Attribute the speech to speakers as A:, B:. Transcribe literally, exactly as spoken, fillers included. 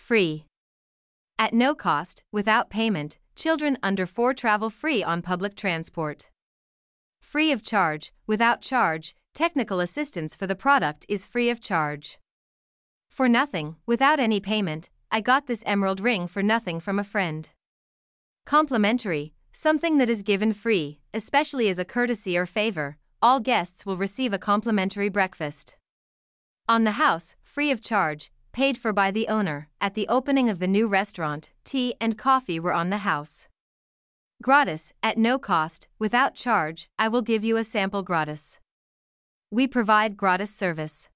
A: free. At no cost, without payment, children under four travel free on public transport. Free of charge, without charge, technical assistance for the product is free of charge. For nothing, without any payment, I got this emerald ring for nothing from a friend. Complimentary, something that is given free, especially as a courtesy or favor. All guests will receive a complimentary breakfast on the house, free of charge, paid for by the owner. At the opening of the new restaurant, tea and coffee were on the house. Gratis, at no cost, without charge, I will give you a sample gratis. We provide gratis service.